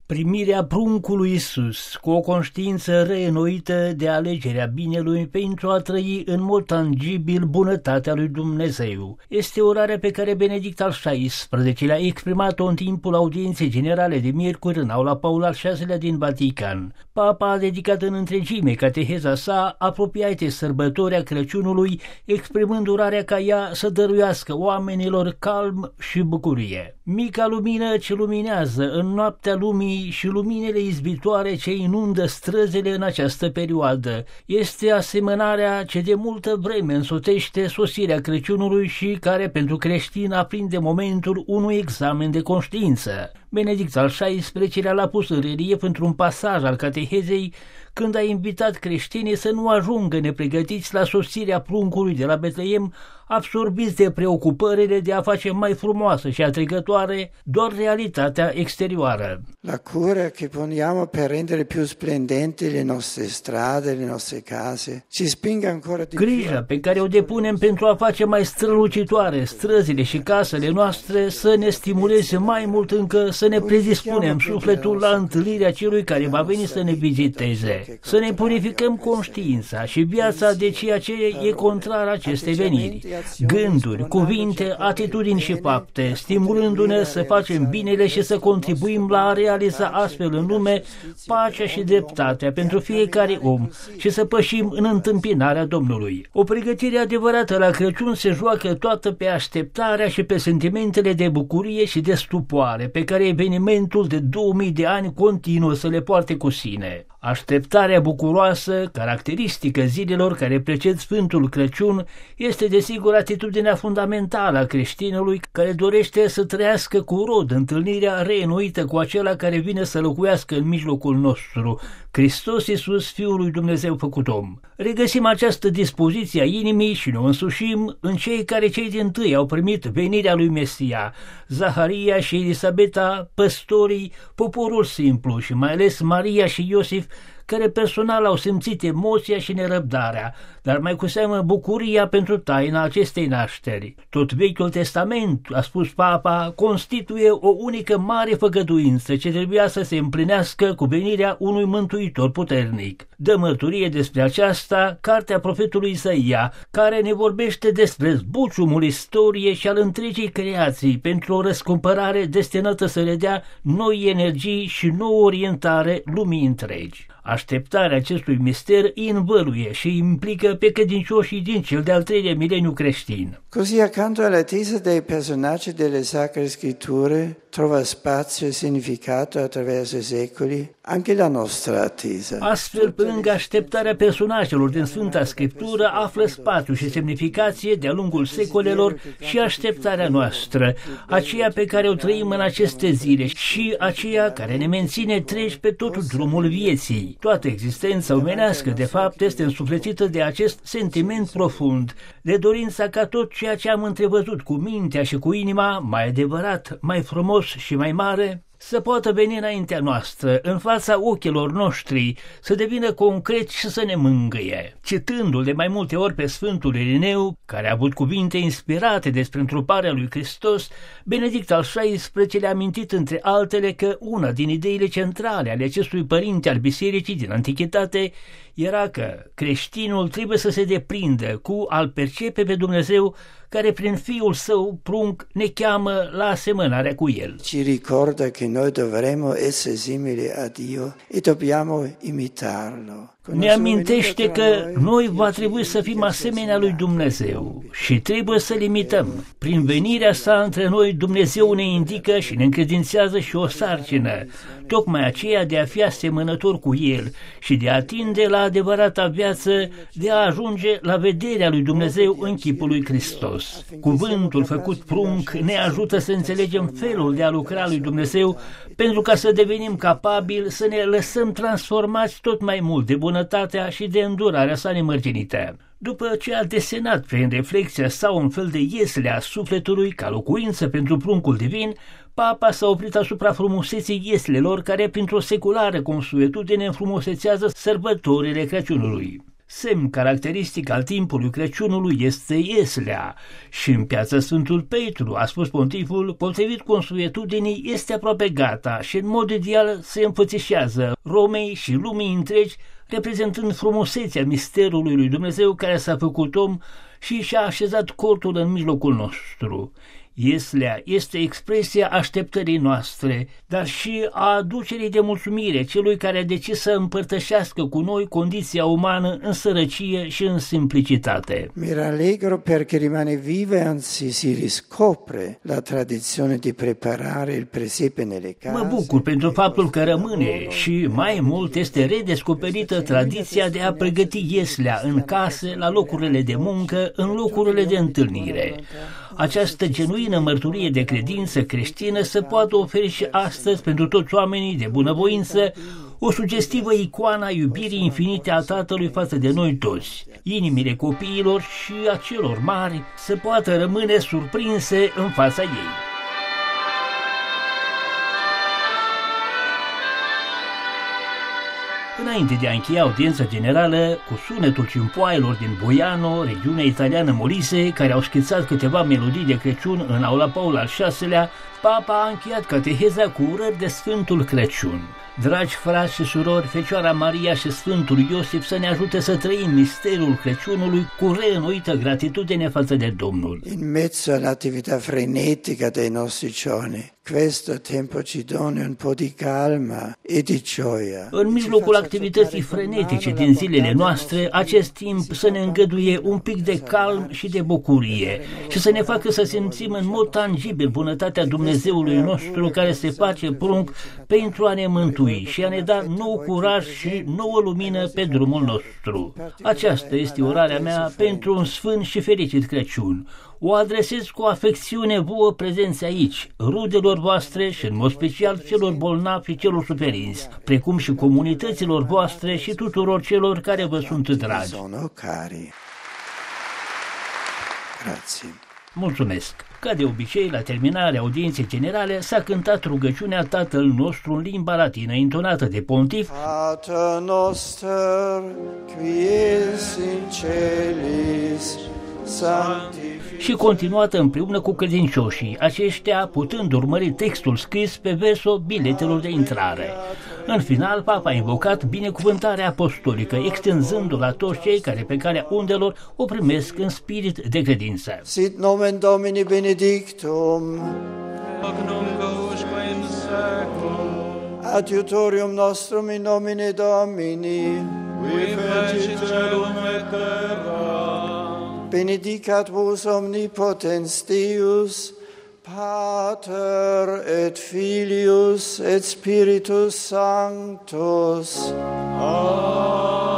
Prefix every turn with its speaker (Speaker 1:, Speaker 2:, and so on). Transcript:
Speaker 1: Primirea pruncului Iisus cu o conștiință reînnoită de alegerea binelui pentru a trăi în mod tangibil bunătatea lui Dumnezeu este orarea pe care Benedict al XVI-lea a exprimat-o în timpul audienței generale de miercuri în aula Paul al VI-lea din Vatican. Papa a dedicat în întregime cateheza sa apropiate sărbătorii a Crăciunului, exprimând orarea ca ea să dăruiască oamenilor calm și bucurie. Mica lumină ce luminează în noaptea lumii și luminile izbitoare ce inundă străzile în această perioadă este asemănarea ce de multă vreme însoțește sosirea Crăciunului și care pentru creștin aprinde momentul unui examen de conștiință. Benedict al XVI-lea l-a pus în relief într-un pasaj al catehezei când a invitat creștinii să nu ajungă nepregătiți la sosirea pruncului de la Betleem, absorbiți de preocupările de a face mai frumoasă și atrăgătoare doar realitatea exterioară.
Speaker 2: La cura che poniamo per rendere più splendenti le nostre strade, le nostre case, ci spinge ancora di più.
Speaker 1: Grija pe care o depunem pentru a face mai strălucitoare străzile și casele noastre să ne stimuleze mai mult încă să ne predispunem sufletul la întâlnirea celui care va veni să ne viziteze, să ne purificăm conștiința și viața de ceea ce e contrar acestei veniri. Gânduri, cuvinte, atitudini și fapte, stimulându-ne să facem binele și să contribuim la a realiza astfel în lume pacea și dreptatea pentru fiecare om și să pășim în întâmpinarea Domnului. O pregătire adevărată la Crăciun se joacă toată pe așteptarea și pe sentimentele de bucurie și de stupoare pe care evenimentul de 2000 de ani continuă să le poarte cu sine. Așteptarea bucuroasă, caracteristică zilelor care preced Sfântul Crăciun, este desigur atitudinea fundamentală a creștinului care dorește să trăiască cu rod întâlnirea reînnoită cu acela care vine să locuiască în mijlocul nostru, Hristos Iisus, Fiul lui Dumnezeu făcut om. Regăsim această dispoziție a inimii și ne însușim în cei care cei dintâi au primit venirea lui Mesia, Zaharia și Elisabeta, păstorii, poporul simplu și mai ales Maria și Iosif, care personal au simțit emoția și nerăbdarea, dar mai cu seamă bucuria pentru taina acestei nașteri. Tot Vechiul Testament, a spus Papa, constituie o unică mare făgăduință ce trebuia să se împlinească cu venirea unui mântuitor puternic. Dă mărturie despre aceasta cartea profetului Isaia, care ne vorbește despre zbuciumul istoriei și al întregii creații pentru o răscumpărare destinată să le dea noi energii și nouă orientare lumii întregi. Așteptarea acestui mister învăluie și implică pe credincioșii din cel de-al treilea mileniu creștin.
Speaker 2: Così accanto all'attesa dei personaggi delle Sacre Scritture trova spazio e significato attraverso i secoli anche la nostra attesa.
Speaker 1: Astfel, pe lângă așteptarea personajelor din Sfânta Scriptură, află spațiu și semnificație de-a lungul secolelor și așteptarea noastră, aceea pe care o trăim în aceste zile și aceea care ne menține treji pe tot drumul vieții. Toată existența omenească, de fapt, este însuflețită de acest sentiment profund, de dorința ca tot ceea ce am întrevăzut cu mintea și cu inima, mai adevărat, mai frumos și mai mare, să poată veni înaintea noastră, în fața ochilor noștri, să devină concret și să ne mângâie. Citându-l de mai multe ori pe Sfântul Irineu, care a avut cuvinte inspirate despre întruparea lui Hristos, Benedict al XVI-lea a amintit între altele că una din ideile centrale ale acestui părinte al bisericii din antichitate era că creștinul trebuie să se deprindă cu a-L percepe pe Dumnezeu care prin Fiul Său prunc ne cheamă la asemănarea cu El.
Speaker 2: Ci ricorda che noi dovremo essere simili a Dio e dobbiamo imitarlo.
Speaker 1: Ne amintește că noi va trebui să fim asemenea lui Dumnezeu și trebuie să-L imităm. Prin venirea sa între noi, Dumnezeu ne indică și ne încredințează și o sarcină, tocmai aceea de a fi asemănător cu El și de a atinde la adevărata viață, de a ajunge la vederea lui Dumnezeu în chipul lui Hristos. Cuvântul făcut prunc ne ajută să înțelegem felul de a lucra lui Dumnezeu pentru ca să devenim capabili să ne lăsăm transformați tot mai mult de bunătatea și de îndurarea sa nemărginită. După ce a desenat prin reflexia sa un fel de iesle a sufletului ca locuință pentru pruncul divin, Papa s-a oprit asupra frumuseții ieslelor care printr-o seculară consuetudine înfrumusețează sărbătorile Crăciunului. Semn caracteristic al timpului Crăciunului este ieslea și în piața Sfântul Petru, a spus pontiful, potrivit consuetudenii, este aproape gata și în mod ideal se înfățișează Romei și lumii întregi, reprezentând frumusețea misterului lui Dumnezeu care s-a făcut om și și-a așezat cortul în mijlocul nostru. Ieslea este expresia așteptării noastre, dar și a aducerii de mulțumire celui care a decis să împărtășească cu noi condiția umană în sărăcie și în simplicitate.
Speaker 2: Mi rallegro perché rimane viva e anzi si riscopre la tradizione di preparare il presepe nelle case.
Speaker 1: Mă bucur pentru faptul că rămâne și mai mult este redescoperită tradiția de a pregăti ieslea în case, la locurile de muncă, în locurile de întâlnire. Această genuină mărturie de credință creștină se poate oferi și astăzi pentru toți oamenii de bunăvoință, o sugestivă icoană a iubirii infinite a Tatălui față de noi toți. Inimile copiilor și a celor mari se poată rămâne surprinse în fața ei. Înainte de a încheia audiența generală, cu sunetul cimpoaielor din Boiano, regiunea italiană Molise, care au schițat câteva melodii de Crăciun în aula Paul al VI-lea, Papa a încheiat cateheza cu urări de Sfântul Crăciun. Dragi frați și surori, Fecioara Maria și Sfântul Iosif să ne ajute să trăim misteriul Crăciunului cu reînnoită gratitudine față de Domnul.
Speaker 2: In mezzo all'attività frenetica dei nostri giorni, questo tempo ci doni un po' di calma e di gioia.
Speaker 1: În mijlocul activității frenetice din zilele noastre, acest timp să ne îngăduie un pic de calm și de bucurie și să ne facă să simțim în mod tangibil bunătatea Dumnezeului nostru care se face prunc pentru a ne mântui și a ne da nou curaj și nouă lumină pe drumul nostru. Aceasta este orarea mea pentru un sfânt și fericit Crăciun. O adresez cu afecțiune vouă prezenți aici, rudelor voastre și în mod special celor bolnavi și celor suferinți, precum și comunităților voastre și tuturor celor care vă sunt dragi.
Speaker 2: Grazie.
Speaker 1: Mulțumesc! Ca de obicei, la terminarea audienței generale s-a cântat rugăciunea Tatăl nostru în limba latină, intonată de pontif.
Speaker 2: Pater noster, qui es in celis,
Speaker 1: și continuată împreună cu credincioșii, aceștia putând urmări textul scris pe versul biletelor de intrare. În final, Papa a invocat binecuvântarea apostolică, extânzându-o la toți cei care pe calea undelor o primesc în spirit de credință.
Speaker 2: Sit nomen Domini benedictum, adiutorium nostrum in nomine Domini, benedicat vos omnipotens Deus, Pater et Filius et Spiritus Sanctus. Amen.